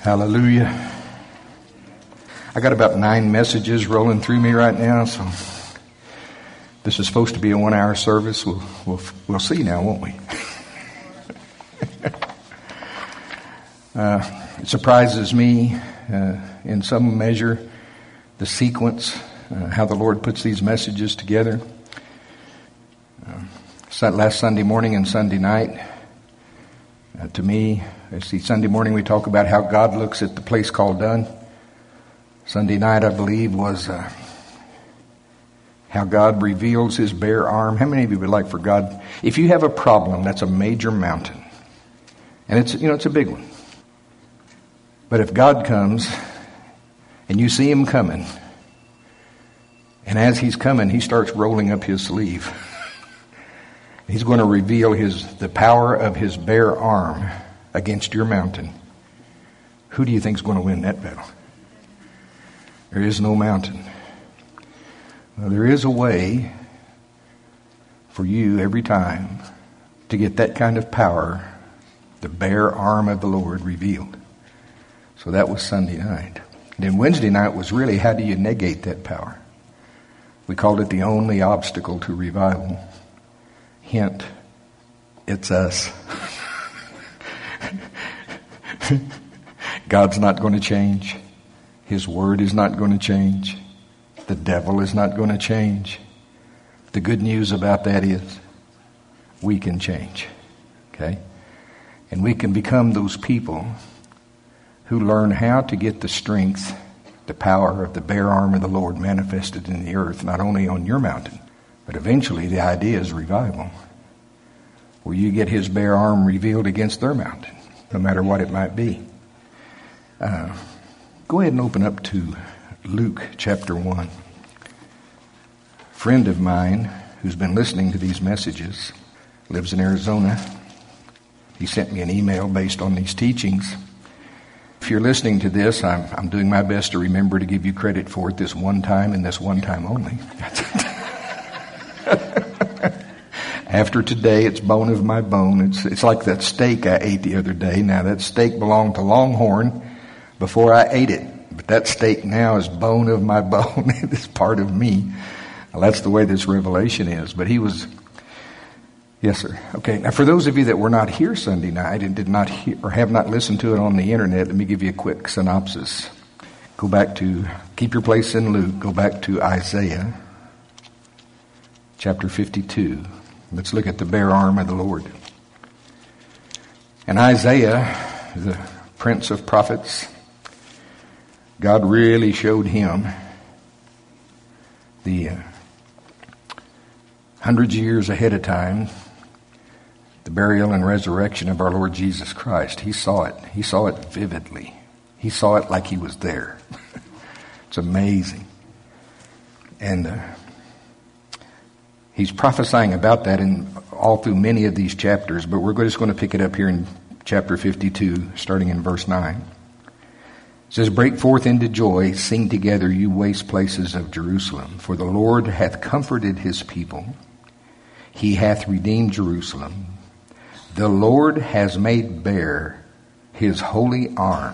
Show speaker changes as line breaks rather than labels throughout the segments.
Hallelujah. I got about 9 messages rolling through me right now, so this is supposed to be a 1-hour service. We'll see now, won't we? It surprises me in some measure the sequence, how the Lord puts these messages together. Last Sunday morning and Sunday night, to me, Sunday morning we talk about how God looks at the place called done. Sunday night, I believe, was how God reveals His bare arm. How many of you would like for God? If you have a problem, that's a major mountain, and it's a big one. But if God comes and you see Him coming, and as He's coming, He starts rolling up His sleeve. He's going to reveal the power of His bare arm against your mountain. Who do you think is going to win that battle? There is no mountain. Well, there is a way for you every time to get that kind of power, the bare arm of the Lord revealed. So that was Sunday night. Then Wednesday night was really, how do you negate that power? We called it the only obstacle to revival. Hint, it's us. God's not going to change. His word is not going to change. The devil is not going to change. The good news about that is we can change. Okay? And we can become those people who learn how to get the strength, the power of the bare arm of the Lord manifested in the earth, not only on your mountain, but eventually the idea is revival, where you get His bare arm revealed against their mountain, no matter what it might be. Go ahead and open up to Luke chapter 1. A friend of mine who's been listening to these messages lives in Arizona. He sent me an email based on these teachings. If you're listening to this, I'm doing my best to remember to give you credit for it this one time and this one time only. After today, it's bone of my bone. It's like that steak I ate the other day. Now, that steak belonged to Longhorn before I ate it. But that steak now is bone of my bone. It's part of me. Well, that's the way this revelation is. But he was... Yes, sir. Okay. Now, for those of you that were not here Sunday night and did not hear or have not listened to it on the internet, let me give you a quick synopsis. Go back to... Keep your place in Luke. Go back to Isaiah chapter 52. Let's look at the bare arm of the Lord. And Isaiah, the prince of prophets, God really showed him the hundreds of years ahead of time, the burial and resurrection of our Lord Jesus Christ. He saw it. He saw it vividly. He saw it like He was there. It's amazing. And He's prophesying about that in all through many of these chapters, but we're just going to pick it up here in chapter 52, starting in verse 9. It says, "Break forth into joy, sing together, you waste places of Jerusalem. For the Lord hath comforted His people. He hath redeemed Jerusalem. The Lord has made bare His holy arm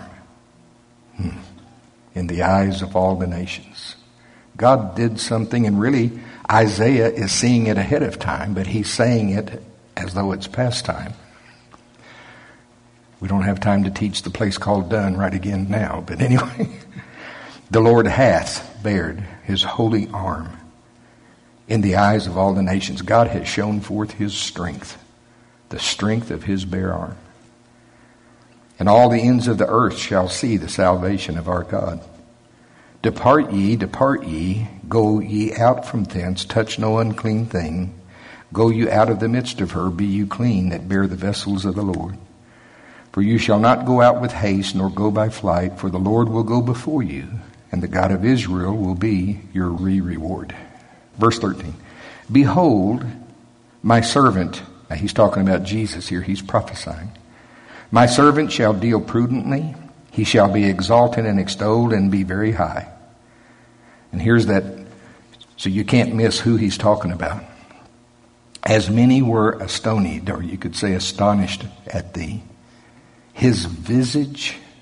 in the eyes of all the nations." God did something, and really Isaiah is seeing it ahead of time, but he's saying it as though it's past time. We don't have time to teach the place called done right again now, but anyway. The Lord hath bared His holy arm in the eyes of all the nations. God has shown forth His strength, the strength of His bare arm. And all the ends of the earth shall see the salvation of our God. Depart ye, go ye out from thence, touch no unclean thing. Go you out of the midst of her, be you clean that bear the vessels of the Lord. For you shall not go out with haste, nor go by flight, for the Lord will go before you, and the God of Israel will be your reward. Verse 13, "Behold, my servant," now he's talking about Jesus here, he's prophesying. "My servant shall deal prudently, he shall be exalted and extolled and be very high." And here's that, so you can't miss who he's talking about. "As many were astonished," or you could say astonished, "at thee. His visage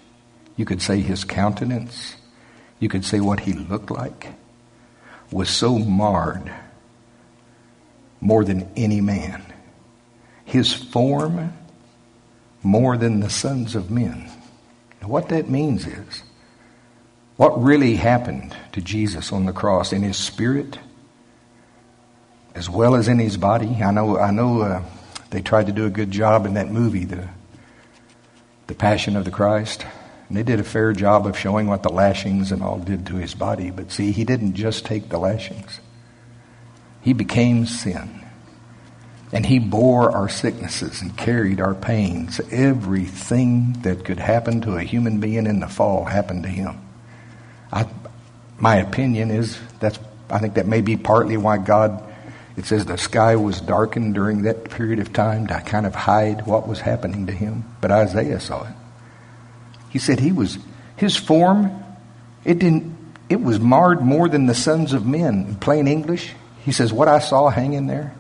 you could say his countenance, you could say what he looked like, was so marred more than any man. His form more than the sons of men. Now, what that means is, what really happened to Jesus on the cross in his spirit as well as in his body. I know they tried to do a good job in that movie, the Passion of the Christ. And they did a fair job of showing what the lashings and all did to his body. But see, he didn't just take the lashings. He became sin. And he bore our sicknesses and carried our pains. Everything that could happen to a human being in the fall happened to him. My opinion is, I think that may be partly why God, it says the sky was darkened during that period of time to kind of hide what was happening to him. But Isaiah saw it. He said his form, it was marred more than the sons of men. In plain English, he says, what I saw hanging there,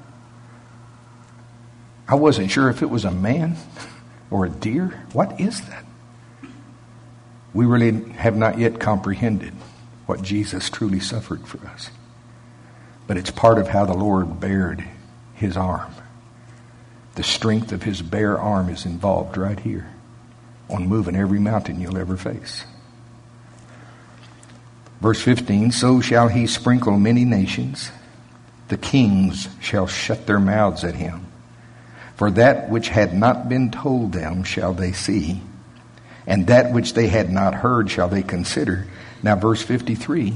I wasn't sure if it was a man or a deer. What is that? We really have not yet comprehended what Jesus truly suffered for us. But it's part of how the Lord bared his arm. The strength of his bare arm is involved right here on moving every mountain you'll ever face. Verse 15, so shall he sprinkle many nations. The kings shall shut their mouths at him. For that which had not been told them shall they see, and that which they had not heard shall they consider. Now verse 53,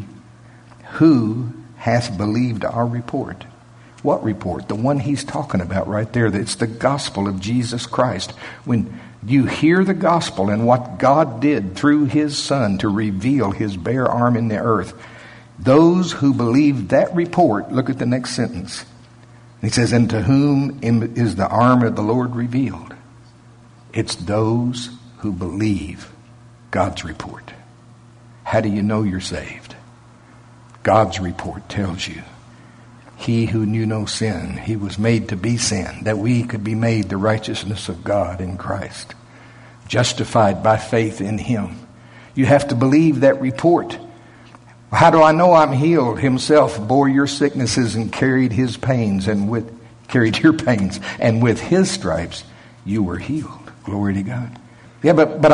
who hath believed our report? What report? The one he's talking about right there. It's the gospel of Jesus Christ. When you hear the gospel and what God did through his Son to reveal his bare arm in the earth, those who believed that report, look at the next sentence. He says, and to whom is the arm of the Lord revealed? It's those who believe God's report. How do you know you're saved? God's report tells you. He who knew no sin, he was made to be sin, that we could be made the righteousness of God in Christ. Justified by faith in him. You have to believe that report. How do I know I'm healed? Himself bore your sicknesses and carried his pains, and carried your pains, and with his stripes you were healed. Glory to God. Yeah,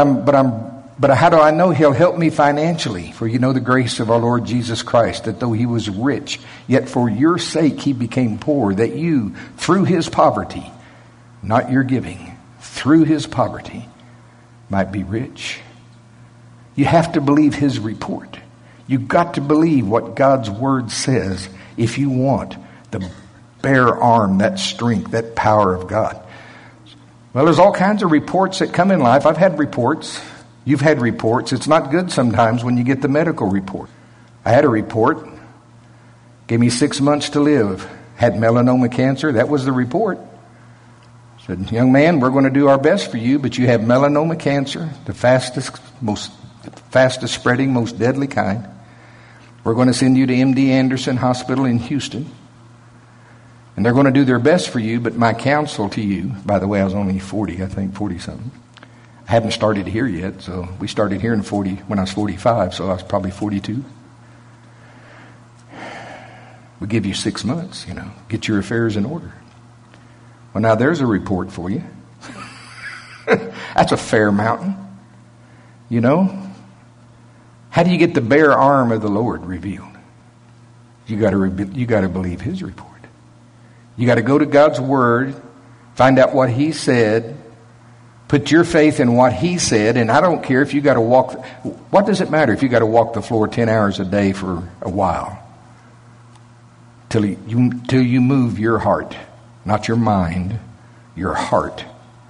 but how do I know he'll help me financially? For you know the grace of our Lord Jesus Christ, that though he was rich, yet for your sake he became poor, that you, through his poverty, not your giving, through his poverty, might be rich. You have to believe his report. You've got to believe what God's word says if you want the bare arm, that strength, that power of God. Well, there's all kinds of reports that come in life. I've had reports. You've had reports. It's not good sometimes when you get the medical report. I had a report. Gave me 6 months to live. Had melanoma cancer. That was the report. Said, young man, we're going to do our best for you, but you have melanoma cancer, the fastest spreading, most deadly kind. We're going to send you to MD Anderson Hospital in Houston. And they're going to do their best for you, but my counsel to you, by the way, I was only 40, I think 40-something. I haven't started here yet, so we started here when I was 45, so I was probably 42. We give you 6 months, get your affairs in order. Well, now there's a report for you. That's a fair mountain. How do you get the bare arm of the Lord revealed? You got to believe his report. You got to go to God's word, find out what he said, put your faith in what he said, and I don't care if you got to walk. What does it matter if you got to walk the floor 10 hours a day for a while? Till you move your heart, not your mind, your heart,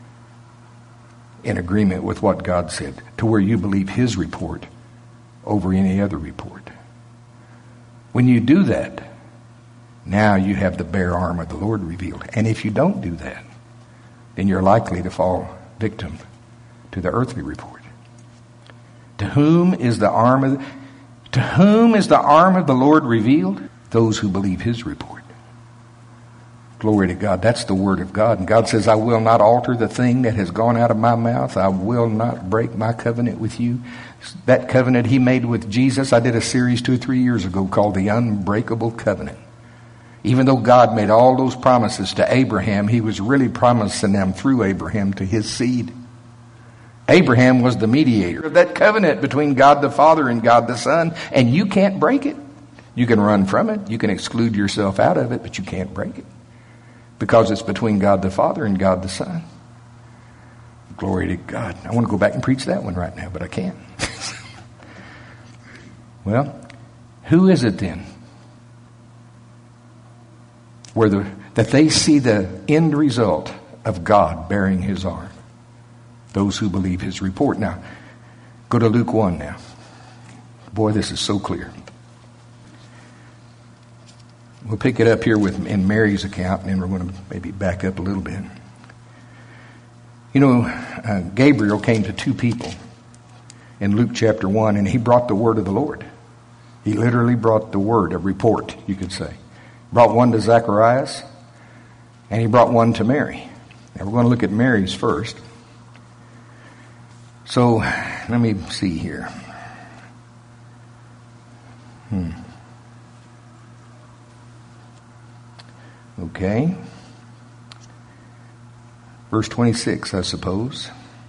in agreement with what God said, to where you believe his report over any other report. When you do that, now you have the bare arm of the Lord revealed. And if you don't do that, then you're likely to fall victim to the earthly report. To whom is the arm of the Lord revealed? Those who believe his report. Glory to God. That's the word of God. And God says, I will not alter the thing that has gone out of my mouth. I will not break my covenant with you. That covenant he made with Jesus, I did a series 2 or 3 years ago called The Unbreakable Covenant. Even though God made all those promises to Abraham, he was really promising them through Abraham to his seed. Abraham was the mediator of that covenant between God the Father and God the Son, and you can't break it. You can run from it. You can exclude yourself out of it, but you can't break it. Because it's between God the Father and God the Son. Glory to God. I want to go back and preach that one right now, but I can't. Well, who is it then? That they see the end result of God bearing his arm. Those who believe his report. Now, go to Luke 1 now. Boy, this is so clear. We'll pick it up here in Mary's account, and then we're going to maybe back up a little bit. You know, Gabriel came to 2 people in Luke chapter 1, and he brought the word of the Lord. He literally brought the word, a report, you could say. Brought one to Zacharias, and he brought one to Mary. Now we're going to look at Mary's first. So, let me see here. Okay. Verse 26, I suppose.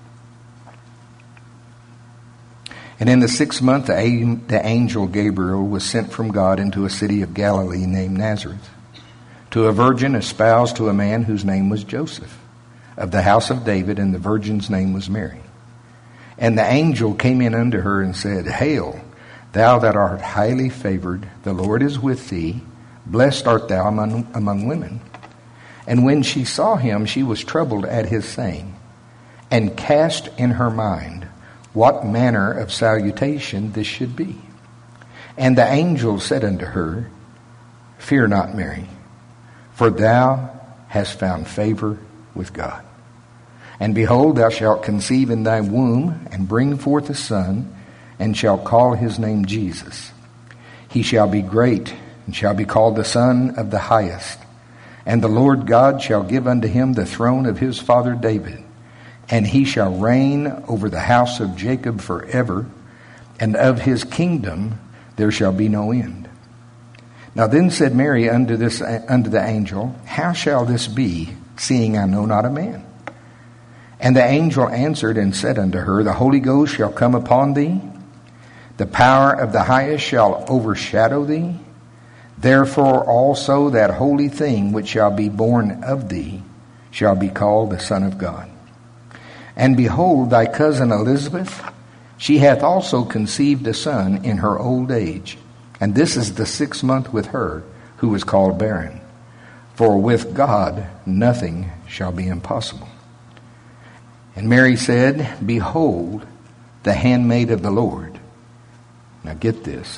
And in the 6th month, the angel Gabriel was sent from God into a city of Galilee named Nazareth, to a virgin espoused to a man whose name was Joseph, of the house of David, and the virgin's name was Mary. And the angel came in unto her and said, Hail, thou that art highly favored, the Lord is with thee. Blessed art thou among women. And when she saw him, she was troubled at his saying, and cast in her mind what manner of salutation this should be. And the angel said unto her, Fear not, Mary, for thou hast found favor with God. And behold, thou shalt conceive in thy womb, and bring forth a son, and shalt call his name Jesus. He shall be great, and shall be called the Son of the Highest. And the Lord God shall give unto him the throne of his father David. And he shall reign over the house of Jacob forever, and of his kingdom there shall be no end. Now then said Mary unto the angel, How shall this be, seeing I know not a man? And the angel answered and said unto her, The Holy Ghost shall come upon thee. The power of the highest shall overshadow thee. Therefore also that holy thing which shall be born of thee shall be called the Son of God. And behold, thy cousin Elizabeth, she hath also conceived a son in her old age. And this is the 6th month with her, who is called barren. For with God nothing shall be impossible. And Mary said, Behold, the handmaid of the Lord. Now get this.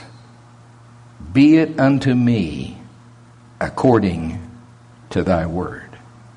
Be it unto me according to thy word.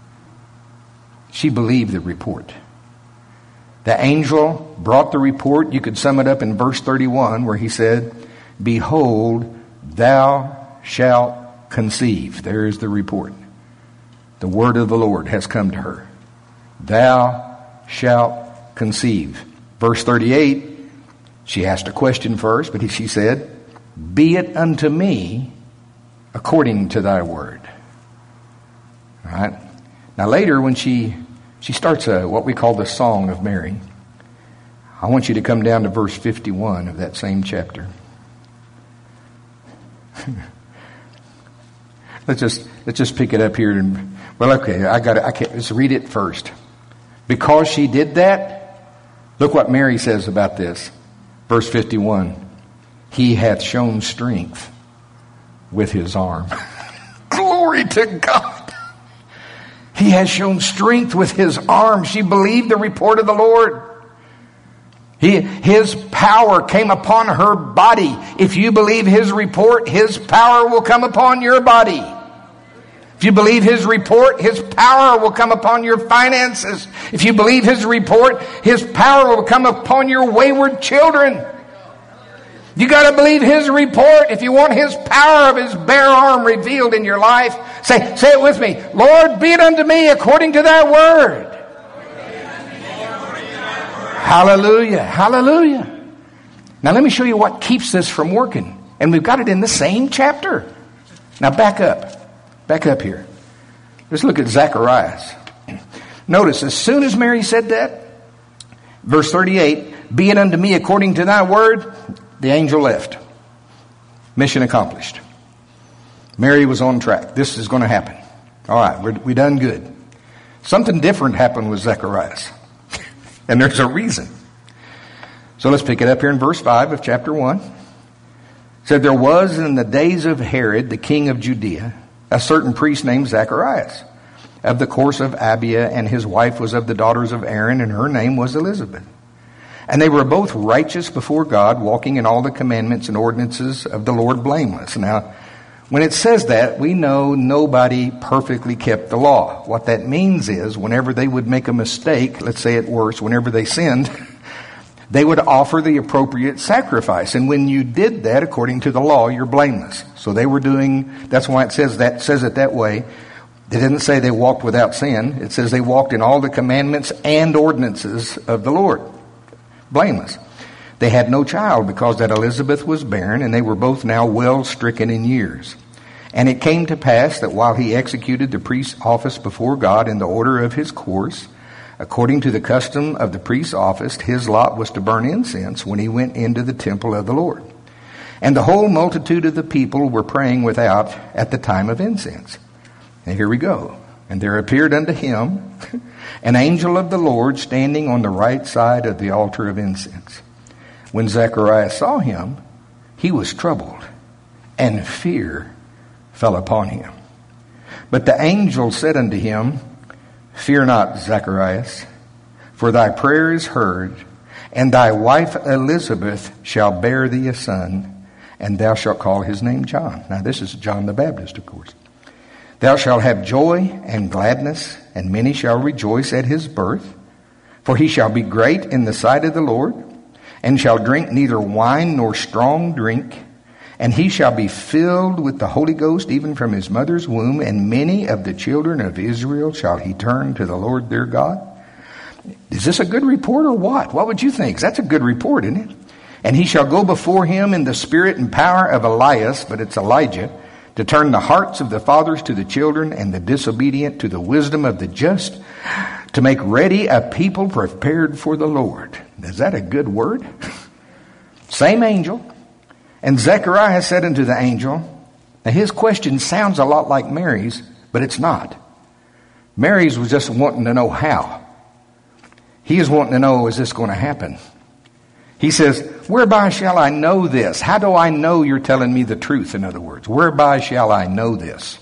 She believed the report. The angel brought the report. You could sum it up in verse 31 where he said, Behold, thou shalt conceive. There is the report. The word of the Lord has come to her. Thou shalt conceive. Verse 38, she asked a question first, but she said, Be it unto me according to thy word. All right. Now later when she starts what we call the Song of Mary, I want you to come down to verse 51 of that same chapter. Let's just pick it up here and let's read it first. Because she did that, look what Mary says about this. Verse 51. He hath shown strength with his arm. Glory to God. He has shown strength with his arm. She believed the report of the Lord. His power came upon her body. If you believe his report, his power will come upon your body. If you believe his report, his power will come upon your finances. If you believe his report, his power will come upon your wayward children. You got to believe his report. If you want his power of his bare arm revealed in your life, say it with me. Lord, be it unto me according to thy word. Hallelujah. Hallelujah. Now let me show you what keeps this from working. And we've got it in the same chapter. Now back up. Back up here. Let's look at Zacharias. Notice, as soon as Mary said that, verse 38, be it unto me according to thy word, the angel left. Mission accomplished. Mary was on track. This is going to happen. All right, we done good. Something different happened with Zacharias. And there's a reason. So let's pick it up here in verse 5 of chapter 1. It said, there was in the days of Herod, the king of Judea, a certain priest named Zacharias, of the course of Abia, and his wife was of the daughters of Aaron, and her name was Elizabeth. And they were both righteous before God, walking in all the commandments and ordinances of the Lord blameless. Now, when it says that, we know nobody perfectly kept the law. What that means is, whenever they would make a mistake, let's say it worse, whenever they sinned, they would offer the appropriate sacrifice. And when you did that, according to the law, you're blameless. So they were doing, that's why it says it that way. It didn't say they walked without sin. It says they walked in all the commandments and ordinances of the Lord. Blameless. They had no child because that Elizabeth was barren, and they were both now well stricken in years. And it came to pass that while he executed the priest's office before God in the order of his course, according to the custom of the priest's office, his lot was to burn incense when he went into the temple of the Lord. And the whole multitude of the people were praying without at the time of incense. And here we go. And there appeared unto him an angel of the Lord standing on the right side of the altar of incense. When Zacharias saw him, he was troubled, and fear fell upon him. But the angel said unto him, fear not, Zacharias, for thy prayer is heard, and thy wife Elizabeth shall bear thee a son, and thou shalt call his name John. Now this is John the Baptist, of course. Thou shalt have joy and gladness, and many shall rejoice at his birth. For he shall be great in the sight of the Lord, and shall drink neither wine nor strong drink. And he shall be filled with the Holy Ghost even from his mother's womb, and many of the children of Israel shall he turn to the Lord their God. Is this a good report or what? What would you think? That's a good report, isn't it? And he shall go before him in the spirit and power of Elias, but it's Elijah, to turn the hearts of the fathers to the children, and the disobedient to the wisdom of the just, to make ready a people prepared for the Lord. Is that a good word? Same angel. And Zechariah said unto the angel, now his question sounds a lot like Mary's, but it's not. Mary's was just wanting to know how. He is wanting to know, is this going to happen? He says, whereby shall I know this? How do I know you're telling me the truth, in other words? Whereby shall I know this?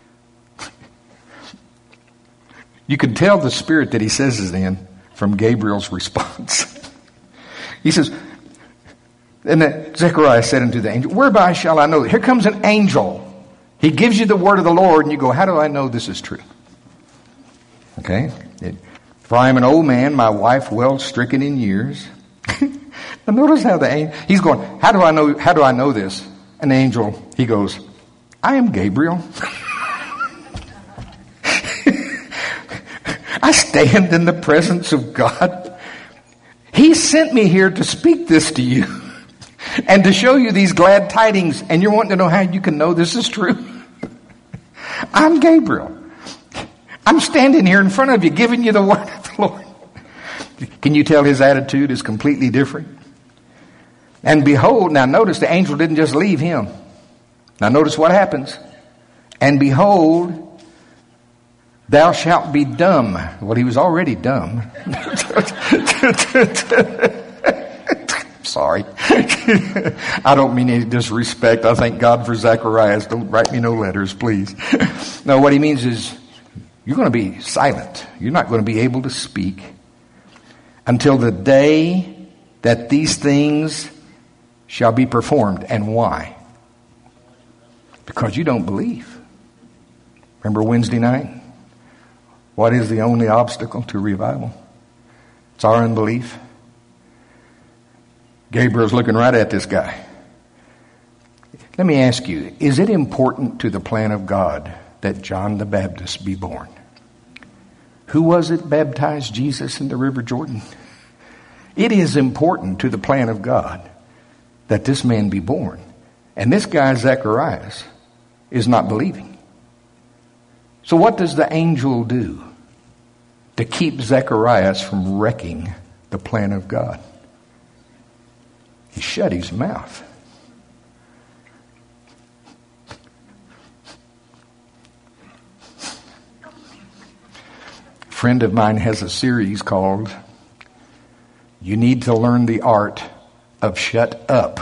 You can tell the spirit that he says is in from Gabriel's response. He says, and then Zechariah said unto the angel, whereby shall I know? Here comes an angel. He gives you the word of the Lord, and you go, how do I know this is true? Okay? For I am an old man, my wife well stricken in years. And notice how he's going, how do I know this? An angel, he goes, I am Gabriel. I stand in the presence of God. He sent me here to speak this to you and to show you these glad tidings, and you're wanting to know how you can know this is true. I'm Gabriel. I'm standing here in front of you giving you the word of the Lord. Can you tell his attitude is completely different? And behold, now notice the angel didn't just leave him. Now notice what happens. And behold, thou shalt be dumb. Well, he was already dumb. Sorry. I don't mean any disrespect. I thank God for Zacharias. Don't write me no letters, please. No, what he means is you're going to be silent. You're not going to be able to speak until the day that these things shall be performed. And why? Because you don't believe. Remember Wednesday night? What is the only obstacle to revival? It's our unbelief. Gabriel's looking right at this guy. Let me ask you, is it important to the plan of God that John the Baptist be born? Who was it baptized Jesus in the River Jordan? It is important to the plan of God that this man be born. And this guy, Zacharias, is not believing. So what does the angel do to keep Zacharias from wrecking the plan of God? He shut his mouth. A friend of mine has a series called "You Need to Learn the Art of Shut Up."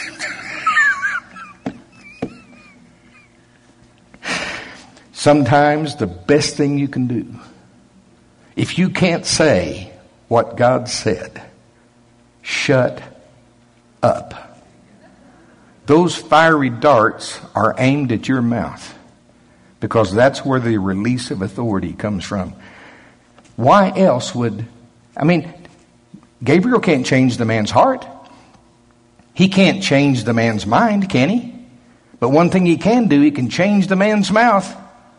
Sometimes the best thing you can do, if you can't say what God said, shut up. Those fiery darts are aimed at your mouth because that's where the release of authority comes from. Why else Gabriel can't change the man's heart. He can't change the man's mind, can he? But one thing he can do, he can change the man's mouth.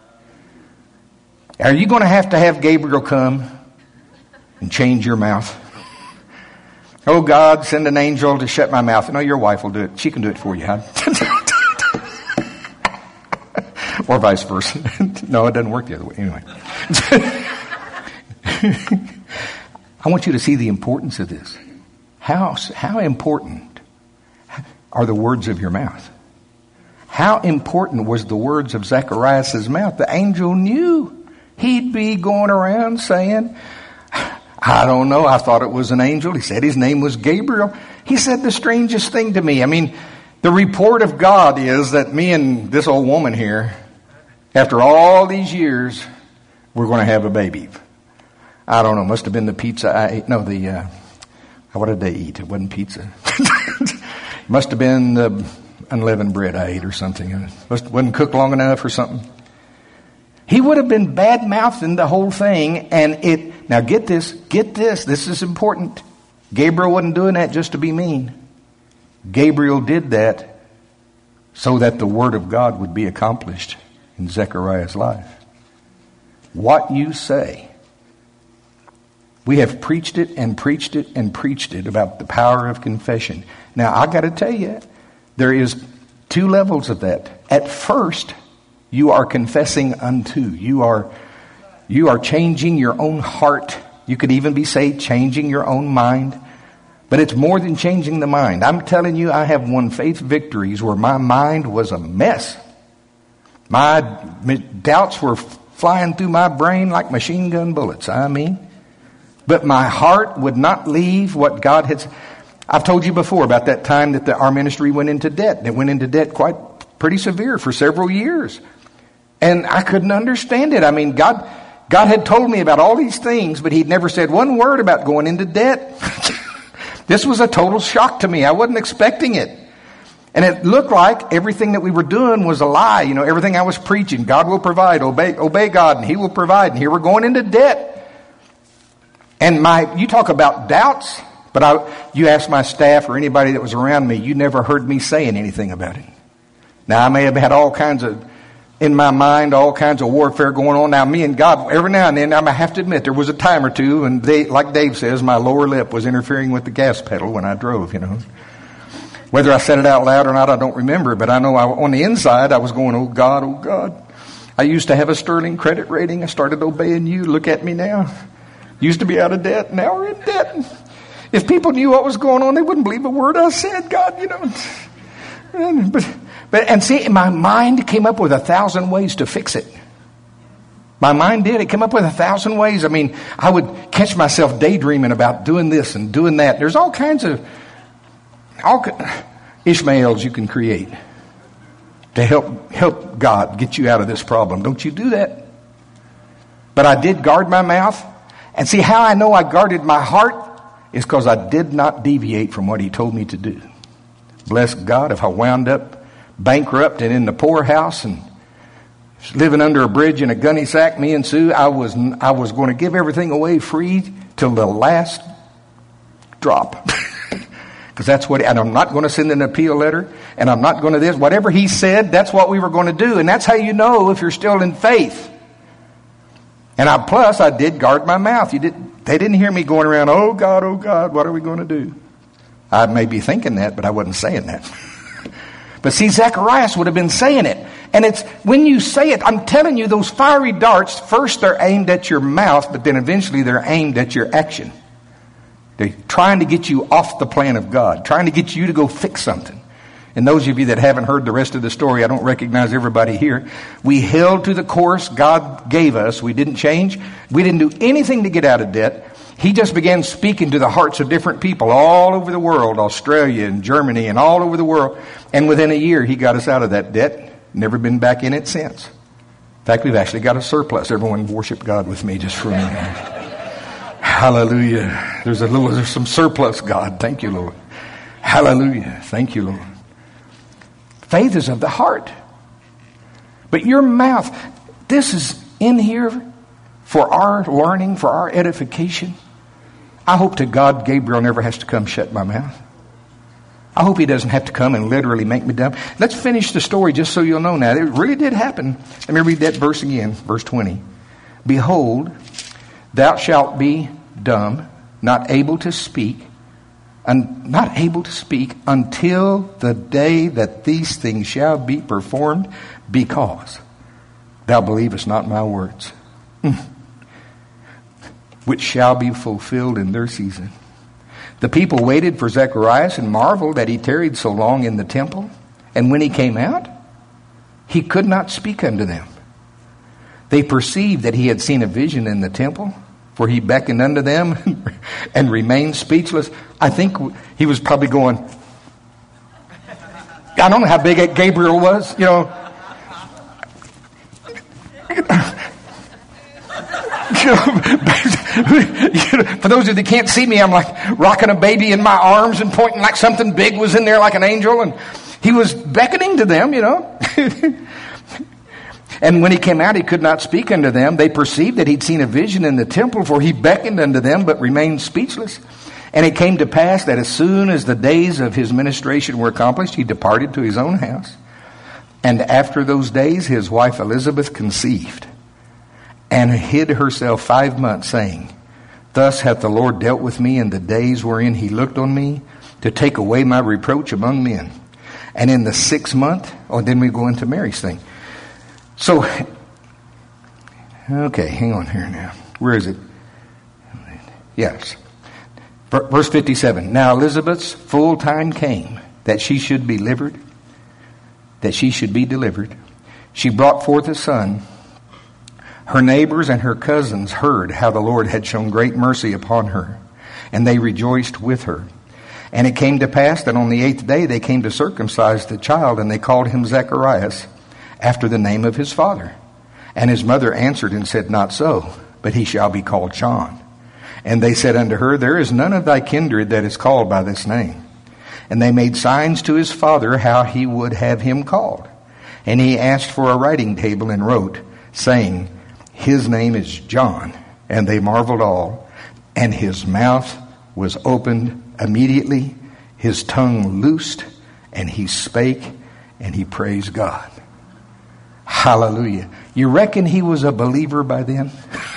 Are you going to have Gabriel come and change your mouth? Oh, God, send an angel to shut my mouth. No, your wife will do it. She can do it for you, huh? Or vice versa. No, it doesn't work the other way. Anyway. I want you to see the importance of this. How important are the words of your mouth? How important was the words of Zacharias' mouth? The angel knew. He'd be going around saying, I don't know, I thought it was an angel. He said his name was Gabriel. He said the strangest thing to me. The report of God is that me and this old woman here, after all these years, we're going to have a baby. I don't know, must have been the pizza I ate. No, what did they eat? It wasn't pizza. Must have been the unleavened bread I ate or something. It wasn't cooked long enough or something. He would have been bad-mouthing the whole thing, now get this, this is important. Gabriel wasn't doing that just to be mean. Gabriel did that so that the word of God would be accomplished in Zechariah's life. What you say. We have preached it and preached it and preached it about the power of confession. Now, I got to tell you, there is 2 levels of that. At first, you are confessing unto. You are changing your own heart. You could even be changing your own mind. But it's more than changing the mind. I'm telling you, I have won faith victories where my mind was a mess. My doubts were flying through my brain like machine gun bullets. But my heart would not leave what God had. I've told you before about that time that our ministry went into debt. It went into debt pretty severe for several years. And I couldn't understand it. God had told me about all these things, but He'd never said one word about going into debt. This was a total shock to me. I wasn't expecting it. And it looked like everything that we were doing was a lie. Everything I was preaching, God will provide, obey God, and He will provide. And here we're going into debt. And you talk about doubts, but you ask my staff or anybody that was around me, you never heard me saying anything about it. Now, I may have had in my mind, all kinds of warfare going on. Now, me and God, every now and then, I have to admit, there was a time or two, and like Dave says, my lower lip was interfering with the gas pedal when I drove, Whether I said it out loud or not, I don't remember, but I know on the inside, I was going, oh God, oh God. I used to have a sterling credit rating. I started obeying you. Look at me now. Used to be out of debt. Now we're in debt. If people knew what was going on, they wouldn't believe a word I said, God, But see, my mind came up with 1,000 ways to fix it. My mind did. It came up with 1,000 ways. I would catch myself daydreaming about doing this and doing that. There's all kinds of Ishmaels you can create to help God get you out of this problem. Don't you do that. But I did guard my mouth. And see, how I know I guarded my heart is because I did not deviate from what He told me to do. Bless God, if I wound up bankrupt and in the poorhouse and living under a bridge in a gunny sack, me and Sue, I was going to give everything away free till the last drop. Because that's what, and I'm not going to send an appeal letter, and I'm not going to this. Whatever he said, that's what we were going to do. And that's how you know if you're still in faith. And I did guard my mouth. They didn't hear me going around, oh God, what are we going to do? I may be thinking that, but I wasn't saying that. But see, Zacharias would have been saying it. And it's when you say it, I'm telling you, those fiery darts, first they're aimed at your mouth, but then eventually they're aimed at your action. They're trying to get you off the plan of God, trying to get you to go fix something. And those of you that haven't heard the rest of the story, I don't recognize everybody here. We held to the course God gave us. We didn't change. We didn't do anything to get out of debt. He just began speaking to the hearts of different people all over the world, Australia and Germany and all over the world. And within a year, he got us out of that debt. Never been back in it since. In fact, we've actually got a surplus. Everyone worship God with me just for a minute. Hallelujah. There's some surplus, God. Thank you, Lord. Hallelujah. Thank you, Lord. Faith is of the heart. But your mouth, this is in here for our learning, for our edification. I hope to God Gabriel never has to come shut my mouth. I hope he doesn't have to come and literally make me dumb. Let's finish the story just so you'll know now. It really did happen. Let me read that verse again, verse 20. Behold, thou shalt be dumb, not able to speak until the day that these things shall be performed, because thou believest not my words, which shall be fulfilled in their season. The people waited for Zacharias and marveled that he tarried so long in the temple. And when he came out, he could not speak unto them. They perceived that he had seen a vision in the temple, for he beckoned unto them and remained speechless. I think he was probably going, I don't know how big Gabriel was, you know. For those of you that can't see me, I'm like rocking a baby in my arms and pointing like something big was in there like an angel. And he was beckoning to them, you know. And when he came out, he could not speak unto them. They perceived that he'd seen a vision in the temple, for he beckoned unto them, but remained speechless. And it came to pass that as soon as the days of his ministration were accomplished, he departed to his own house. And after those days, his wife Elizabeth conceived, and hid herself 5 months, saying, Thus hath the Lord dealt with me in the days wherein he looked on me, to take away my reproach among men. And in the 6th month, then we go into Mary's thing. So, okay, hang on here now. Where is it? Yes. Verse 57. Now Elizabeth's full time came, that she should be delivered. She brought forth a son. Her neighbors and her cousins heard how the Lord had shown great mercy upon her, and they rejoiced with her. And it came to pass that on the 8th day they came to circumcise the child, and they called him Zacharias, after the name of his father. And his mother answered and said, Not so, but he shall be called John. And they said unto her, There is none of thy kindred that is called by this name. And they made signs to his father how he would have him called. And he asked for a writing table and wrote, saying, His name is John. And they marveled all. And his mouth was opened immediately, his tongue loosed, and he spake, and he praised God. Hallelujah. You reckon he was a believer by then?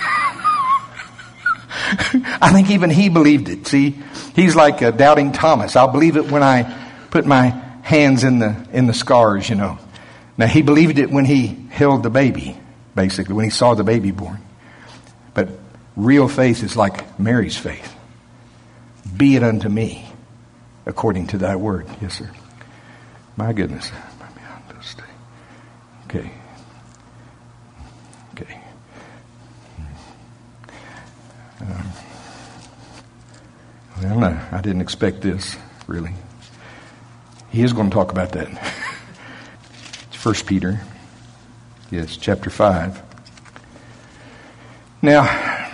I think even he believed it. See, he's like a doubting Thomas. I'll believe it when I put my hands in the scars, you know. Now, he believed it when he held the baby, basically, when he saw the baby born. But real faith is like Mary's faith. Be it unto me according to thy word. Yes, sir. My goodness. Okay. Well, no, I didn't expect this, really. He is going to talk about that. It's 1 Peter. Yes, chapter 5. Now,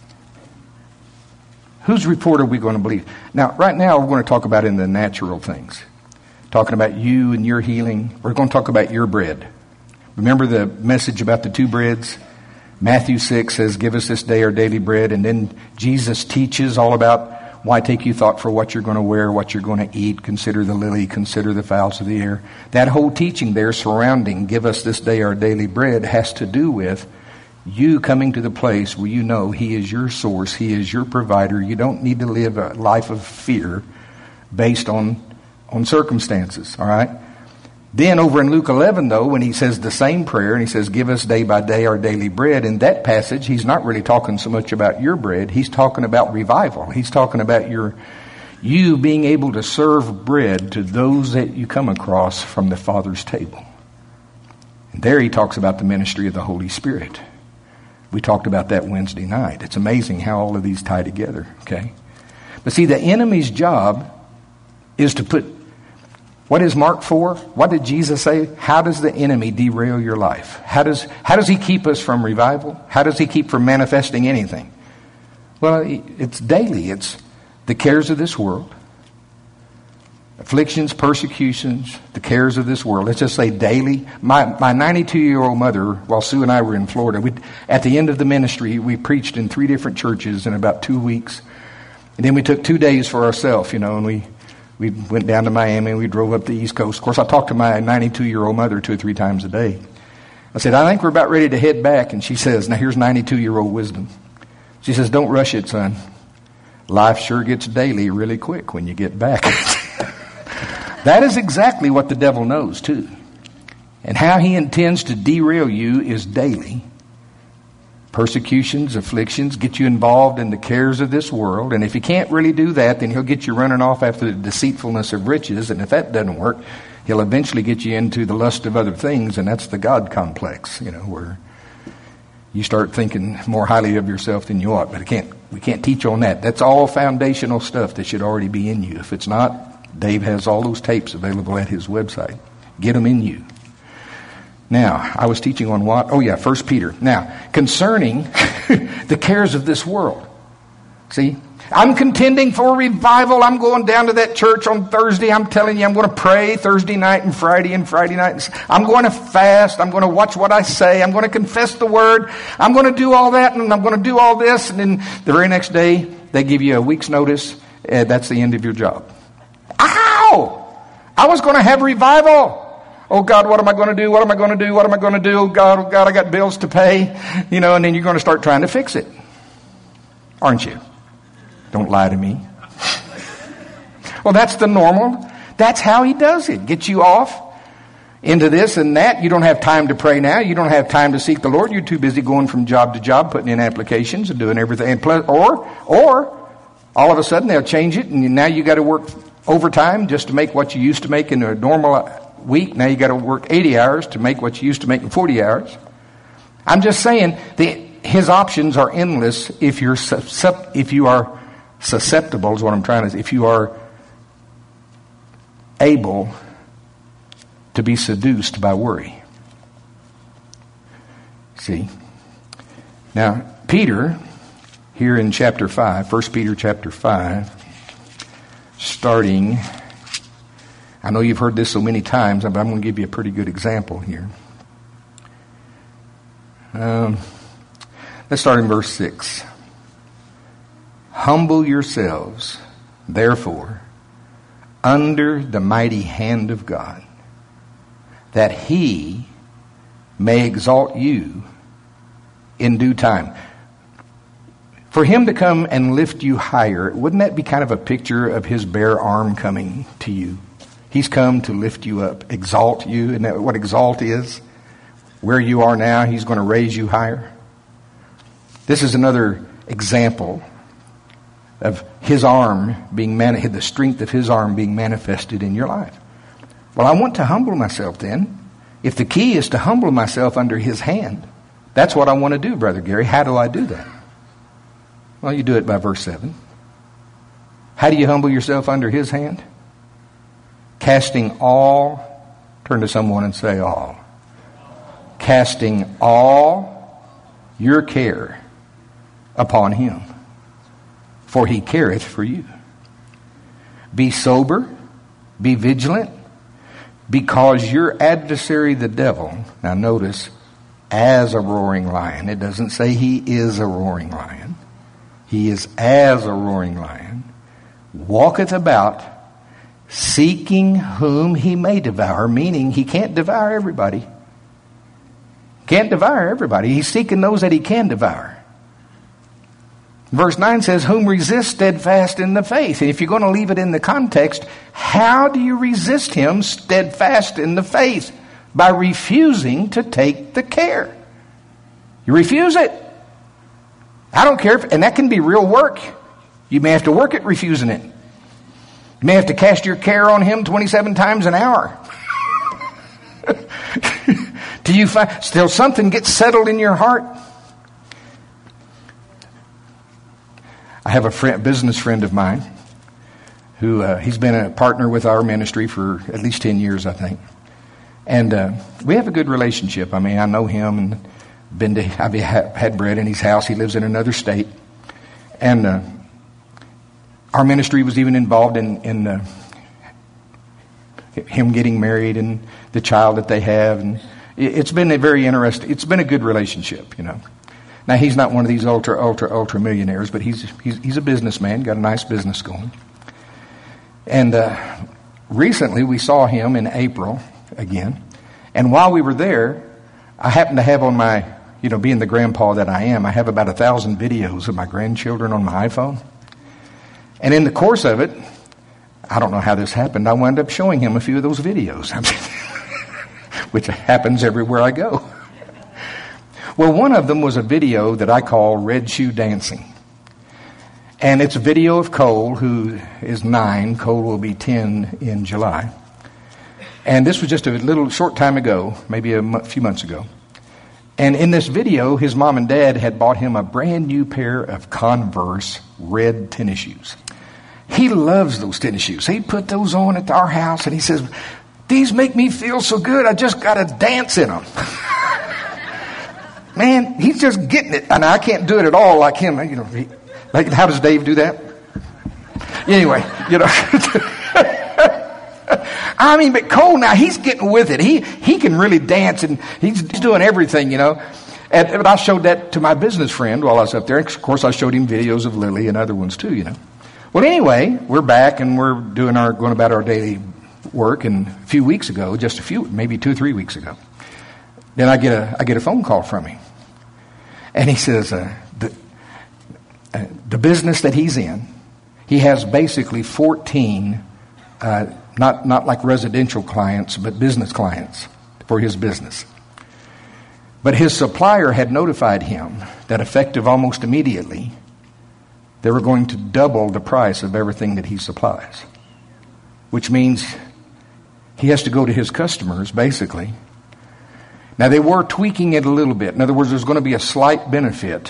whose report are we going to believe? Now, right now, we're going to talk about in the natural things. Talking about you and your healing. We're going to talk about your bread. Remember the message about the 2 breads? Matthew 6 says, Give us this day our daily bread. And then Jesus teaches all about Why take you thought for what you're going to wear, what you're going to eat? Consider the lily, consider the fowls of the air. That whole teaching there surrounding, give us this day our daily bread, has to do with you coming to the place where you know He is your source, He is your provider. You don't need to live a life of fear based on circumstances, all right? Then over in Luke 11, though, when He says the same prayer, and He says, give us day by day our daily bread, in that passage, He's not really talking so much about your bread. He's talking about revival. He's talking about you being able to serve bread to those that you come across from the Father's table. And there He talks about the ministry of the Holy Spirit. We talked about that Wednesday night. It's amazing how all of these tie together, okay? But see, the enemy's job is to put... What is Mark 4? What did Jesus say? How does the enemy derail your life? How does he keep us from revival? How does he keep from manifesting anything? Well, it's daily. It's the cares of this world. Afflictions, persecutions, the cares of this world. Let's just say daily. My 92-year-old mother, while Sue and I were in Florida, at the end of the ministry, we preached in 3 different churches in about 2 weeks. And then we took 2 days for ourselves, and we went down to Miami and we drove up the East Coast. Of course, I talked to my 92-year-old mother 2 or 3 times a day. I said, I think we're about ready to head back. And she says, now here's 92-year-old wisdom. She says, don't rush it, son. Life sure gets daily really quick when you get back. That is exactly what the devil knows, too. And how he intends to derail you is daily. Persecutions, afflictions, get you involved in the cares of this world. And if he can't really do that, then he'll get you running off after the deceitfulness of riches. And if that doesn't work, he'll eventually get you into the lust of other things. And that's the God complex, where you start thinking more highly of yourself than you ought. But we can't teach on that. That's all foundational stuff that should already be in you. If it's not, Dave has all those tapes available at his website. Get them in you. Now, I was teaching on what? 1 Peter. Now, concerning the cares of this world. See, I'm contending for revival. I'm going down to that church on Thursday. I'm telling you, I'm going to pray Thursday night and Friday night. I'm going to fast. I'm going to watch what I say. I'm going to confess the word. I'm going to do all that, and I'm going to do all this. And then the very next day, they give you a week's notice. That's the end of your job. Ow! I was going to have revival. Oh, God, what am I going to do? What am I going to do? What am I going to do? Oh, God, I got bills to pay. And then you're going to start trying to fix it. Aren't you? Don't lie to me. Well, that's the normal. That's how he does it. Get you off into this and that. You don't have time to pray now. You don't have time to seek the Lord. You're too busy going from job to job, putting in applications and doing everything. Or all of a sudden they'll change it, and now you got to work overtime just to make what you used to make in a normal week. Now you got to work 80 hours to make what you used to make in 40 hours. I'm just saying his options are endless if you are susceptible is what I'm trying to say. If you are able to be seduced by worry. See? Now, Peter, here in chapter 5, 1 Peter chapter 5, starting... I know you've heard this so many times, but I'm going to give you a pretty good example here. Let's start in verse 6. Humble yourselves, therefore, under the mighty hand of God, that He may exalt you in due time. For Him to come and lift you higher, wouldn't that be kind of a picture of His bare arm coming to you? He's come to lift you up, exalt you. Isn't that what exalt is? Where you are now, He's going to raise you higher. This is another example of His arm being the strength of His arm being manifested in your life. Well, I want to humble myself then. If the key is to humble myself under His hand, that's what I want to do, Brother Gary. How do I do that? Well, you do it by verse 7. How do you humble yourself under His hand? Casting all, turn to someone and say all. Casting all your care upon Him, for He careth for you. Be sober, be vigilant, because your adversary the devil, now notice, as a roaring lion. It doesn't say he is a roaring lion. He is as a roaring lion, walketh about, seeking whom he may devour, meaning he can't devour everybody. Can't devour everybody. He's seeking those that he can devour. Verse 9 says, whom resist steadfast in the faith. And if you're going to leave it in the context, how do you resist him steadfast in the faith? By refusing to take the care. You refuse it. I don't care and that can be real work. You may have to work at refusing it. You may have to cast your care on him 27 times an hour. Do you find still something gets settled in your heart? I have a business friend of mine who he's been a partner with our ministry for at least 10 years, I think. And we have a good relationship. I mean, I know him and I've had bread in his house. He lives in another state. And our ministry was even involved in him getting married and the child that they have. And it's been a very interesting, it's been a good relationship, you know. Now, he's not one of these ultra millionaires, but he's a businessman, got a nice business going. And recently we saw him in April again. And while we were there, I happened to have on my, you know, being the grandpa that I am, I have about 1,000 videos of my grandchildren on my iPhone. And in the course of it, I don't know how this happened, I wound up showing him a few of those videos, which happens everywhere I go. Well, one of them was a video that I call Red Shoe Dancing. And it's a video of Cole, who is 9. Cole will be 10 in July. And this was just a little short time ago, maybe a few months ago. And in this video, his mom and dad had bought him a brand new pair of Converse red tennis shoes. He loves those tennis shoes. He put those on at our house and he says, these make me feel so good, I just got to dance in them. Man, he's just getting it. And I can't do it at all like him. You know, like, how does Dave do that? Anyway, you know. I mean, but Cole now, he's getting with it. He can really dance and he's doing everything, you know. But I showed that to my business friend while I was up there. Of course, I showed him videos of Lily and other ones too, you know. Well, anyway, we're back and we're going about our daily work. And a few weeks ago, maybe 2 or 3 weeks ago, then I get a phone call from him. And he says, the business that he's in, he has basically 14, not like residential clients, but business clients for his business. But his supplier had notified him that effective almost immediately, they were going to double the price of everything that he supplies. Which means he has to go to his customers, basically. Now, they were tweaking it a little bit. In other words, there's going to be a slight benefit,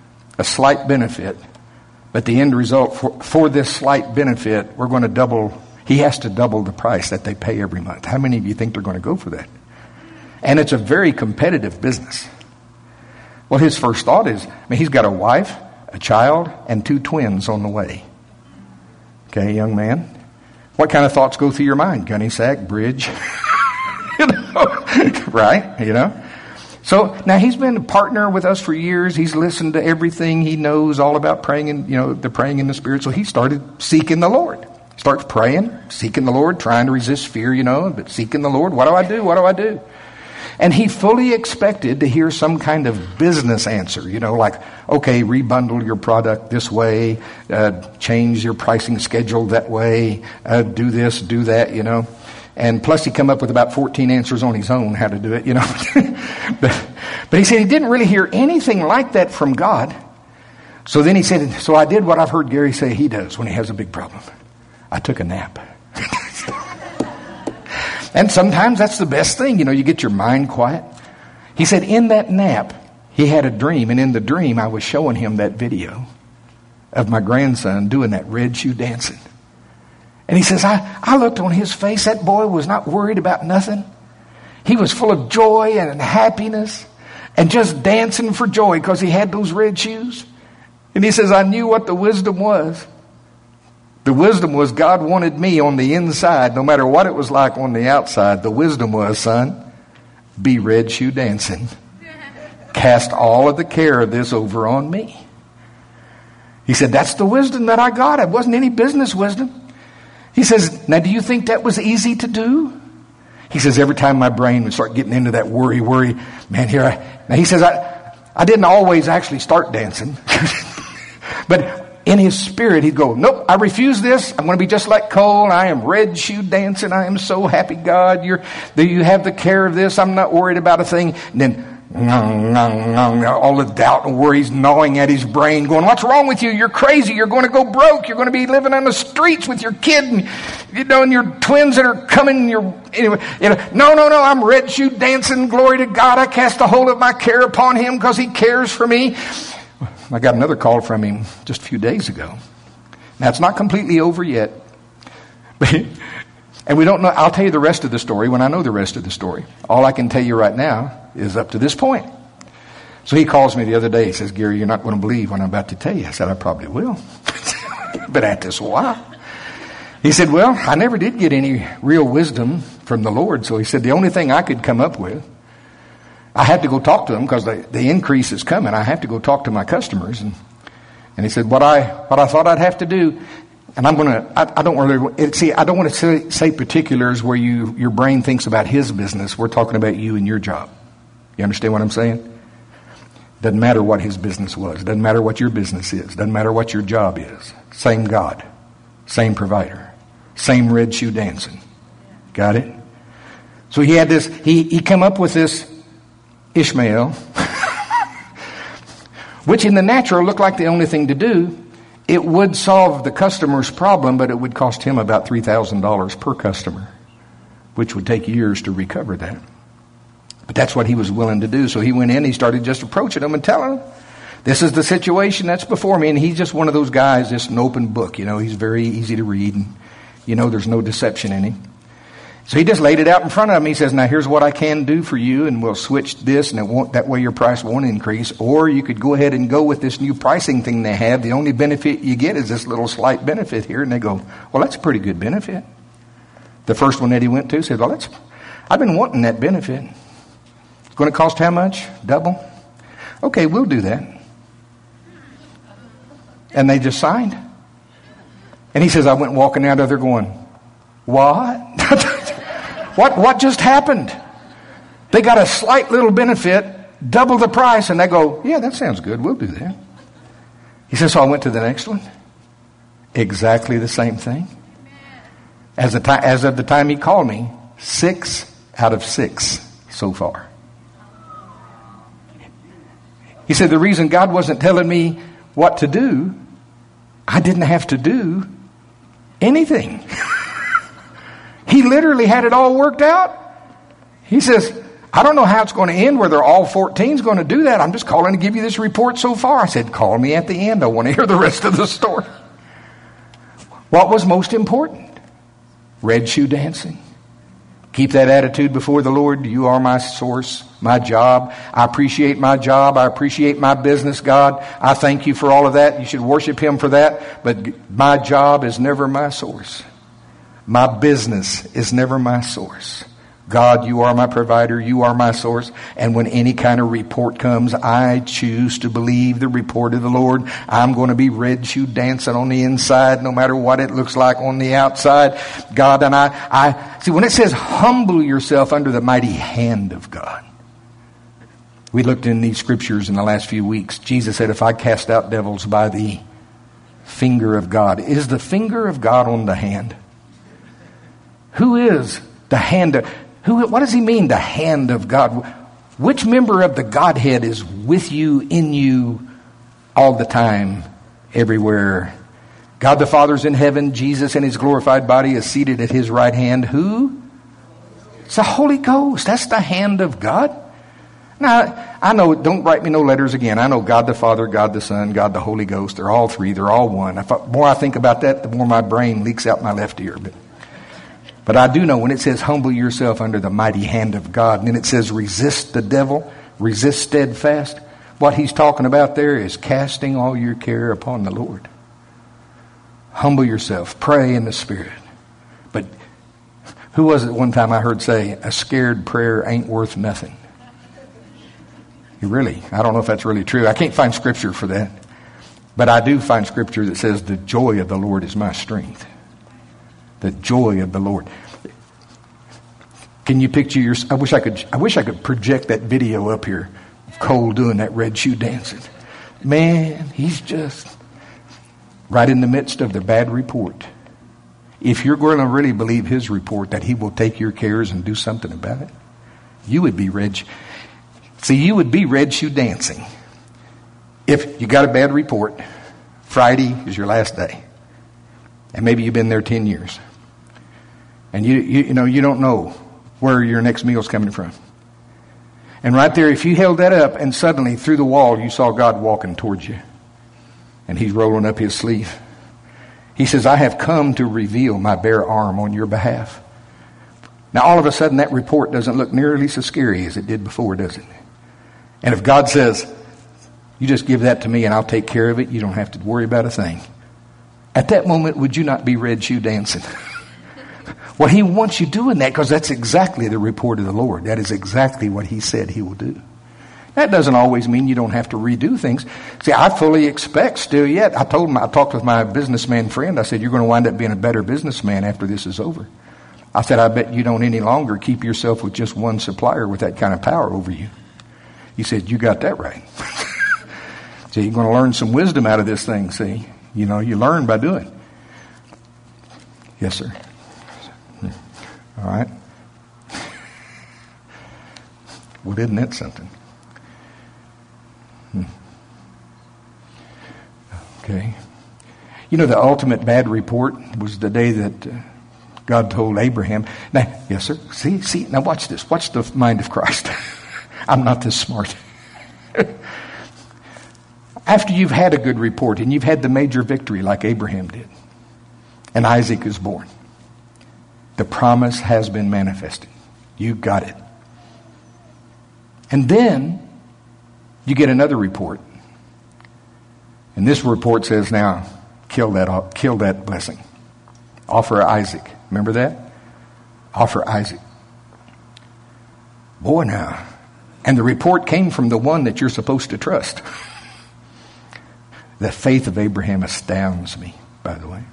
but the end result for this slight benefit, we're going to he has to double the price that they pay every month. How many of you think they're going to go for that? And it's a very competitive business. Well, his first thought is, he's got a wife, a child, and 2 twins on the way. Okay, young man. What kind of thoughts go through your mind? Gunny sack, bridge? You know, right? You know. So now he's been a partner with us for years. He's listened to everything. He knows all about praying and, you know, the praying in the Spirit. So he started seeking the Lord. Starts praying, seeking the Lord, trying to resist fear, you know, but seeking the Lord. What do I do? What do I do? And he fully expected to hear some kind of business answer, you know, like, okay, rebundle your product this way, change your pricing schedule that way, do this, do that, you know. And plus he come up with about 14 answers on his own how to do it, you know. but he said he didn't really hear anything like that from God. So then he said, so I did what I've heard Gary say he does when he has a big problem. I took a nap. And sometimes that's the best thing, you know, you get your mind quiet. He said in that nap, he had a dream, and in the dream I was showing him that video of my grandson doing that red shoe dancing. And he says, I looked on his face. That boy was not worried about nothing. He was full of joy and happiness and just dancing for joy because he had those red shoes. And he says, I knew what the wisdom was. The wisdom was God wanted me on the inside, no matter what it was like on the outside. The wisdom was, son, be red shoe dancing. Cast all of the care of this over on me. He said, that's the wisdom that I got. It wasn't any business wisdom. He says, now do you think that was easy to do? He says, every time my brain would start getting into that worry, man, now he says, I didn't always actually start dancing. But in his spirit, he'd go, nope, I refuse this. I'm going to be just like Cole. I am red shoe dancing. I am so happy, God. You have the care of this. I'm not worried about a thing. And then all the doubt and worries gnawing at his brain, going, what's wrong with you? You're crazy. You're going to go broke. You're going to be living on the streets with your kid and your twins that are coming. No, I'm red shoe dancing. Glory to God. I cast the whole of my care upon him because he cares for me. I got another call from him just a few days ago. Now, it's not completely over yet. And we don't know. I'll tell you the rest of the story when I know the rest of the story. All I can tell you right now is up to this point. So he calls me the other day. He says, Gary, you're not going to believe what I'm about to tell you. I said, I probably will. Been at this a while. He said, well, I never did get any real wisdom from the Lord. So he said, the only thing I could come up with, I had to go talk to them because the increase is coming. I have to go talk to my customers. And he said, what I thought I'd have to do, and I don't want to say particulars where your brain thinks about his business. We're talking about you and your job. You understand what I'm saying? Doesn't matter what his business was. Doesn't matter what your business is. Doesn't matter what your job is. Same God. Same provider. Same red shoe dancing. Got it? So he had this, he come up with this Ishmael, which in the natural looked like the only thing to do. It would solve the customer's problem, but it would cost him about $3,000 per customer, which would take years to recover that. But that's what he was willing to do. So he went in, he started just approaching them and telling them, this is the situation that's before me. And he's just one of those guys, just an open book. He's very easy to read. And, there's no deception in him. So he just laid it out in front of him. He says, now here's what I can do for you, and we'll switch this, and that way your price won't increase. Or you could go ahead and go with this new pricing thing they have. The only benefit you get is this little slight benefit here. And they go, well, that's a pretty good benefit. The first one that he went to said, well, I've been wanting that benefit. It's going to cost how much? Double? Okay, we'll do that. And they just signed. And he says, I went walking out of there going, what? What just happened? They got a slight little benefit, double the price, and they go, yeah, that sounds good. We'll do that. He says, so I went to the next one. Exactly the same thing. As of the time he called me, 6 out of 6 so far. He said, the reason God wasn't telling me what to do, I didn't have to do anything. He literally had it all worked out. He says, I don't know how it's going to end, whether all 14 is going to do that. I'm just calling to give you this report so far. I said, call me at the end. I want to hear the rest of the story. What was most important? Red shoe dancing. Keep that attitude before the Lord. You are my source, my job. I appreciate my job. I appreciate my business, God. I thank you for all of that. You should worship him for that. But my job is never my source. My business is never my source. God, you are my provider. You are my source. And when any kind of report comes, I choose to believe the report of the Lord. I'm going to be red shoe dancing on the inside, no matter what it looks like on the outside. God, and I see when it says humble yourself under the mighty hand of God. We looked in these scriptures in the last few weeks. Jesus said, if I cast out devils by the finger of God. Is the finger of God on the hand? Who is the hand of what does he mean, the hand of God? Which member of the Godhead is with you, in you, all the time, everywhere? God the Father's in heaven. Jesus in his glorified body is seated at his right hand. Who? It's the Holy Ghost. That's the hand of God. Now, I know, don't write me no letters again. I know God the Father, God the Son, God the Holy Ghost. They're all three. They're all one. The more I think about that, the more my brain leaks out my left ear. But I do know when it says humble yourself under the mighty hand of God, and then it says resist the devil, resist steadfast. What he's talking about there is casting all your care upon the Lord. Humble yourself. Pray in the Spirit. But who was it one time I heard say, a scared prayer ain't worth nothing? Really, I don't know if that's really true. I can't find scripture for that. But I do find scripture that says the joy of the Lord is my strength. The joy of the Lord. Can you picture I wish I could project that video up here of Cole doing that red shoe dancing. Man, he's just right in the midst of the bad report. If you're going to really believe his report that he will take your cares and do something about it, you would be red shoe dancing. If you got a bad report, Friday is your last day. And maybe you've been there 10 years. And you don't know where your next meal's coming from. And right there, if you held that up and suddenly through the wall you saw God walking towards you. And he's rolling up his sleeve. He says, I have come to reveal my bare arm on your behalf. Now all of a sudden that report doesn't look nearly so scary as it did before, does it? And if God says, you just give that to me and I'll take care of it, you don't have to worry about a thing. At that moment, would you not be red shoe dancing? Well, he wants you doing that because that's exactly the report of the Lord. That is exactly what he said he will do. That doesn't always mean you don't have to redo things. See, I fully expect still yet. I talked with my businessman friend. I said, you're going to wind up being a better businessman after this is over. I said, I bet you don't any longer keep yourself with just one supplier with that kind of power over you. He said, you got that right. So you're going to learn some wisdom out of this thing, see. You learn by doing. Yes, sir. All right. Well, isn't that something? Okay. The ultimate bad report was the day that God told Abraham. Now, yes, sir. See. Now watch this. Watch the mind of Christ. I'm not this smart. After you've had a good report and you've had the major victory like Abraham did, and Isaac is born, the promise has been manifested. You got it. And then you get another report. And this report says, now, kill that blessing. Offer Isaac. Remember that? Offer Isaac. Boy, now. And the report came from the one that you're supposed to trust. The faith of Abraham astounds me, by the way.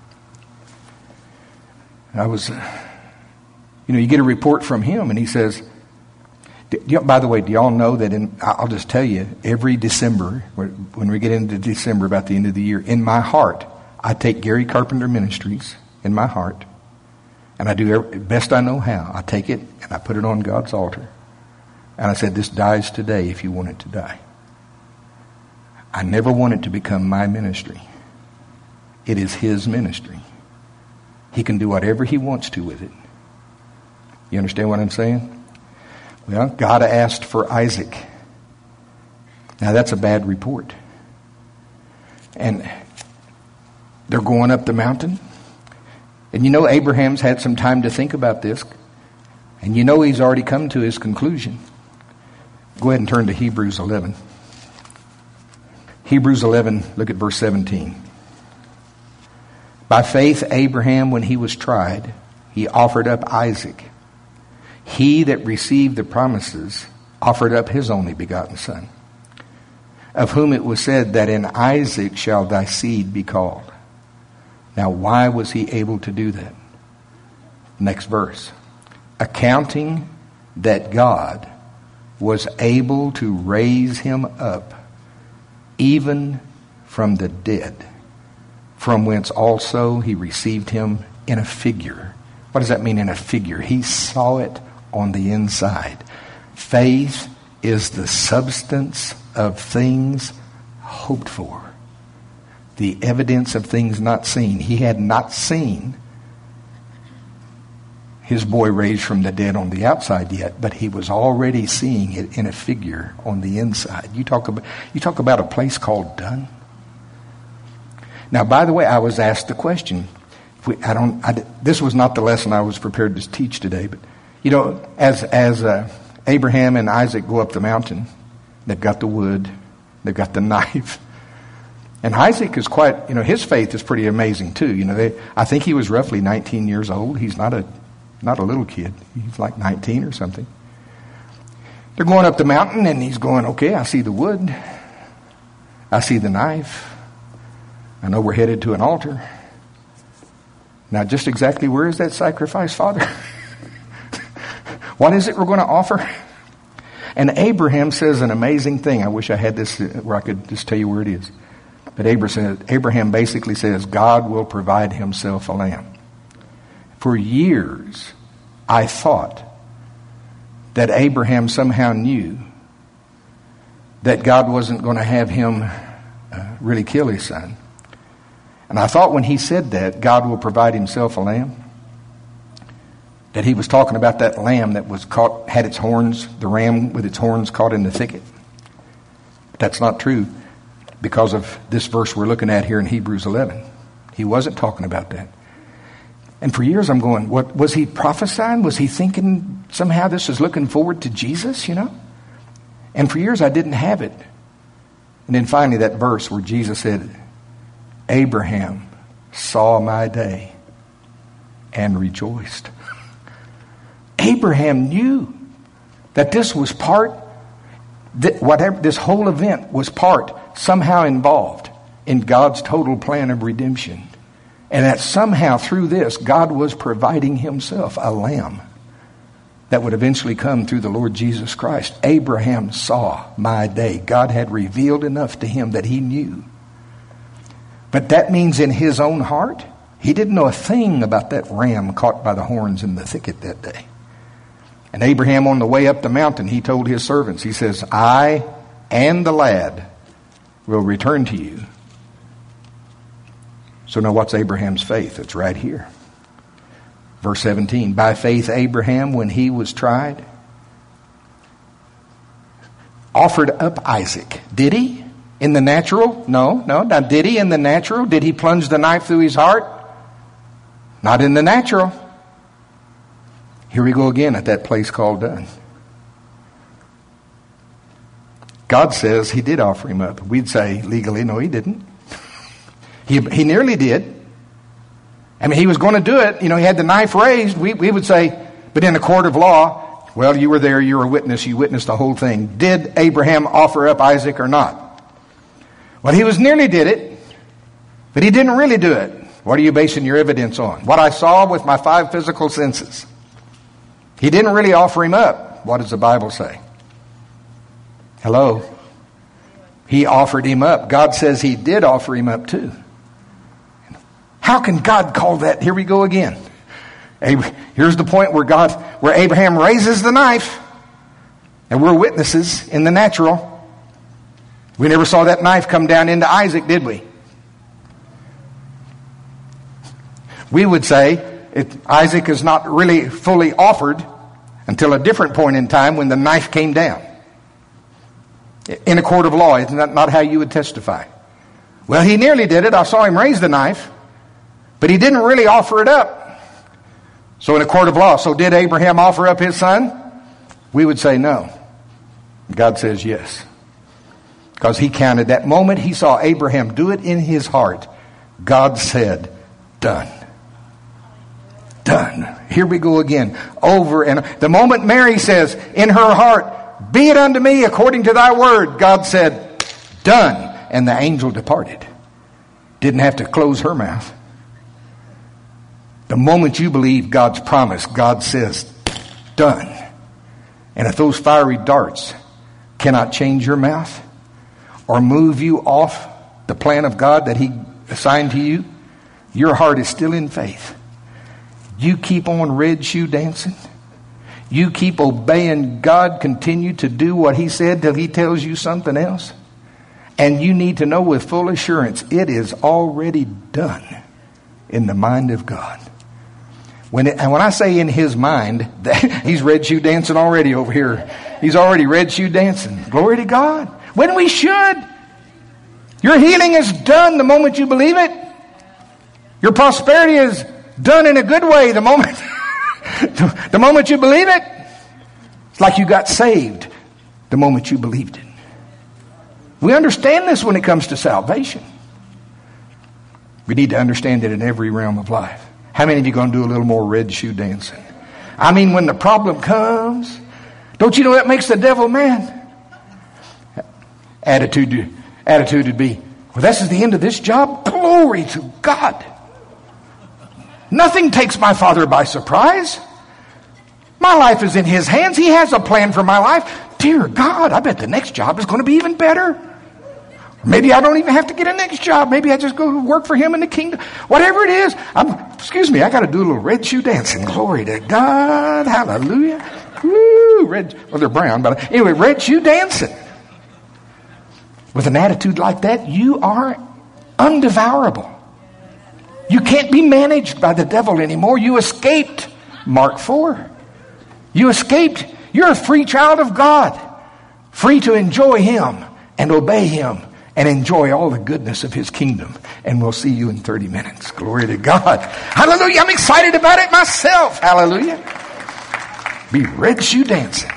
You get a report from him and he says, by the way, do y'all know that I'll just tell you, every December, when we get into December, about the end of the year, in my heart, I take Gary Carpenter Ministries in my heart, and I do best I know how. I take it and I put it on God's altar. And I said, this dies today if you want it to die. I never want it to become my ministry. It is his ministry. He can do whatever he wants to with it. You understand what I'm saying? Well, God asked for Isaac. Now that's a bad report. And they're going up the mountain. And Abraham's had some time to think about this. And he's already come to his conclusion. Go ahead and turn to Hebrews 11. Hebrews 11, look at verse 17. By faith, Abraham, when he was tried, he offered up Isaac. He that received the promises offered up his only begotten son, of whom it was said that in Isaac shall thy seed be called. Now, why was he able to do that? Next verse. Accounting that God was able to raise him up even from the dead, from whence also he received him in a figure. What does that mean, in a figure? He saw it on the inside. Faith is the substance of things hoped for, the evidence of things not seen. He had not seen his boy raised from the dead on the outside yet, but he was already seeing it in a figure on the inside. You talk about a place called done. Now, by the way, I was asked the question. This was not the lesson I was prepared to teach today, but as Abraham and Isaac go up the mountain, they've got the wood, they've got the knife, and Isaac is quite. His faith is pretty amazing too. I think he was roughly 19 years old. He's not a little kid. He's like 19 or something. They're going up the mountain, and he's going, okay, I see the wood. I see the knife. I know we're headed to an altar. Now, just exactly where is that sacrifice, Father? What is it we're going to offer? And Abraham says an amazing thing. I wish I had this where I could just tell you where it is. But Abraham basically says, God will provide himself a lamb. For years, I thought that Abraham somehow knew that God wasn't going to have him really kill his son. And I thought when he said that, God will provide himself a lamb, that he was talking about that lamb that was caught, had its horns, the ram with its horns caught in the thicket. But that's not true because of this verse we're looking at here in Hebrews 11. He wasn't talking about that. And for years I'm going, what was he prophesying? Was he thinking somehow this is looking forward to Jesus, you know? And for years I didn't have it. And then finally that verse where Jesus said, Abraham saw my day and rejoiced. Abraham knew that this was part, that whatever this whole event was part somehow involved in God's total plan of redemption. And that somehow through this, God was providing himself a lamb that would eventually come through the Lord Jesus Christ. Abraham saw my day. God had revealed enough to him that he knew. But that means in his own heart, he didn't know a thing about that ram caught by the horns in the thicket that day. And Abraham, on the way up the mountain, he told his servants, he says, I and the lad will return to you. So now what's Abraham's faith? It's right here. Verse 17, by faith Abraham, when he was tried, offered up Isaac. Did he? In the natural? No. Now, did he in the natural? Did he plunge the knife through his heart? Not in the natural. Here we go again at that place called Dun. God says he did offer him up. We'd say legally, no, he didn't. He nearly did. I mean, he was going to do it. You know, he had the knife raised. We would say, but in a court of law, well, you were there, you were a witness, you witnessed the whole thing. Did Abraham offer up Isaac or not? Well, he was nearly did it, but he didn't really do it. What are you basing your evidence on? What I saw with my 5 physical senses. He didn't really offer him up. What does the Bible say? Hello? He offered him up. God says he did offer him up too. How can God call that? Here we go again. Here's the point where Abraham raises the knife, and we're witnesses in the natural. We never saw that knife come down into Isaac, did we? We would say Isaac is not really fully offered until a different point in time when the knife came down. In a court of law, isn't that not how you would testify? Well, he nearly did it. I saw him raise the knife, but he didn't really offer it up. So in a court of law, so did Abraham offer up his son? We would say no. God says yes. Because he counted that moment he saw Abraham do it in his heart. God said, done. Done. Here we go again. Over and the moment Mary says in her heart, be it unto me according to thy word, God said, done. And the angel departed. Didn't have to close her mouth. The moment you believe God's promise, God says, done. And if those fiery darts cannot change your mouth or move you off the plan of God that he assigned to you, your heart is still in faith. You keep on red shoe dancing. You keep obeying God, continue to do what he said till he tells you something else. And you need to know with full assurance, it is already done in the mind of God. When I say in his mind, he's red shoe dancing already over here. He's already red shoe dancing. Glory to God. When we should. Your healing is done the moment you believe it. Your prosperity is done in a good way the moment the moment you believe it. It's like you got saved the moment you believed it. We understand this when it comes to salvation. We need to understand it in every realm of life. How many of you are going to do a little more red shoe dancing? I mean, when the problem comes, don't you know that makes the devil mad? Attitude would be, well, this is the end of this job. Glory to God. Nothing takes my Father by surprise. My life is in His hands. He has a plan for my life. Dear God, I bet the next job is going to be even better. Maybe I don't even have to get a next job. Maybe I just go work for Him in the kingdom. Whatever it is, I got to do a little red shoe dancing. Glory to God. Hallelujah. Woo, they're brown, but anyway, red shoe dancing. With an attitude like that, you are undevourable. You can't be managed by the devil anymore. You escaped. Mark 4. You escaped. You're a free child of God. Free to enjoy Him and obey Him and enjoy all the goodness of His kingdom. And we'll see you in 30 minutes. Glory to God. Hallelujah. I'm excited about it myself. Hallelujah. Be red shoe dancing.